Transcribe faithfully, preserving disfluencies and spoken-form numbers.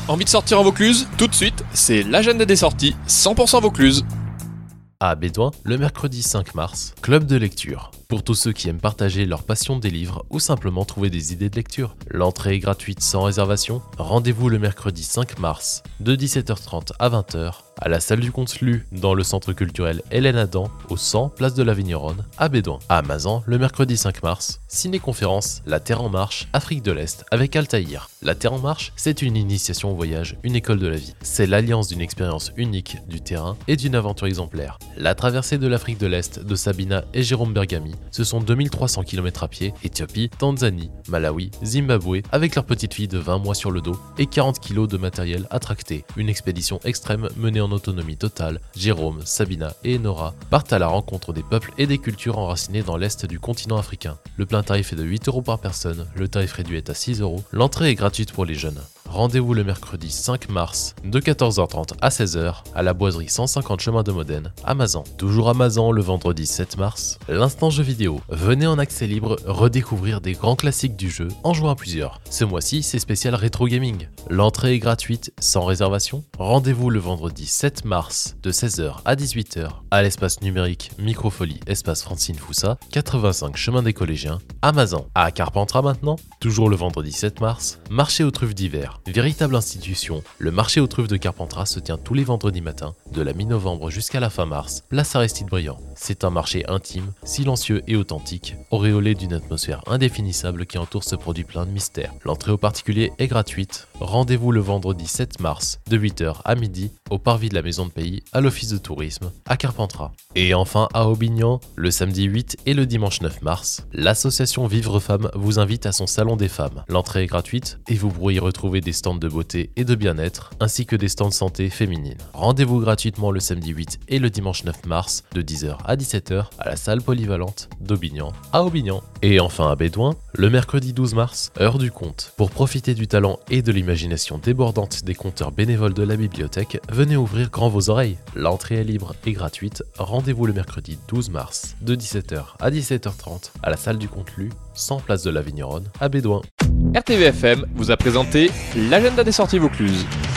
Envie de sortir en Vaucluse? Tout de suite, c'est l'agenda des sorties cent pour cent Vaucluse. À Bédouin, le mercredi cinq mars, club de lecture. Pour tous ceux qui aiment partager leur passion des livres ou simplement trouver des idées de lecture. L'entrée est gratuite sans réservation. Rendez-vous le mercredi cinq mars de dix-sept heures trente à vingt heures à la salle du Contelu dans le centre culturel Hélène Adam au cent place de la Vigneronne à Bédouin. À Mazan, le mercredi cinq mars, ciné-conférence La Terre en Marche, Afrique de l'Est avec Altaïr. La Terre en Marche, c'est une initiation au voyage, une école de la vie. C'est l'alliance d'une expérience unique du terrain et d'une aventure exemplaire. La traversée de l'Afrique de l'Est de Sabina et Jérôme Bergami, ce sont deux mille trois cents kilomètres à pied, Éthiopie, Tanzanie, Malawi, Zimbabwe, avec leur petite fille de vingt mois sur le dos et quarante kilos de matériel à tracter. Une expédition extrême menée en autonomie totale. Jérôme, Sabina et Nora partent à la rencontre des peuples et des cultures enracinées dans l'est du continent africain. Le plein tarif est de huit euros par personne, le tarif réduit est à six euros. L'entrée est gratuite pour les jeunes. Rendez-vous le mercredi cinq mars de quatorze heures trente à seize heures à la boiserie cent cinquante chemin de Modène à Mazan. Toujours à Mazan le vendredi sept mars, l'instant jeu vidéo. Venez en accès libre redécouvrir des grands classiques du jeu en jouant à plusieurs. Ce mois-ci, c'est spécial rétro gaming. L'entrée est gratuite sans réservation. Rendez-vous le vendredi sept mars de seize heures à dix-huit heures à l'espace numérique Microfolie espace Francine Foussa, quatre-vingt-cinq chemin des collégiens à Mazan. À Carpentras maintenant, toujours le vendredi sept mars, marché aux truffes d'hiver. Véritable institution, le marché aux truffes de Carpentras se tient tous les vendredis matins, de la mi-novembre jusqu'à la fin mars, place Aristide Briand. C'est un marché intime, silencieux et authentique, auréolé d'une atmosphère indéfinissable qui entoure ce produit plein de mystères. L'entrée aux particuliers est gratuite. Rendez-vous le vendredi sept mars, de huit heures à midi, au parvis de la Maison de Pays, à l'Office de tourisme, à Carpentras. Et enfin à Aubignan, le samedi huit et le dimanche neuf mars, l'association Vivre Femmes vous invite à son salon des femmes. L'entrée est gratuite et vous pourrez y retrouver des stands de beauté et de bien-être, ainsi que des stands de santé féminine. Rendez-vous gratuitement le samedi huit et le dimanche neuf mars, de dix heures à dix-sept heures, à la salle polyvalente d'Aubignan à Aubignan. Et enfin à Bédouin, le mercredi douze mars, heure du conte. Pour profiter du talent et de l'imagination débordante des conteurs bénévoles de la bibliothèque, venez ouvrir grand vos oreilles. L'entrée est libre et gratuite. Rendez-vous le mercredi douze mars, de dix-sept heures à dix-sept heures trente, à la salle du Contelu, cent place de la Vigneronne à Bédouin. R T V F M vous a présenté l'agenda des sorties Vaucluse.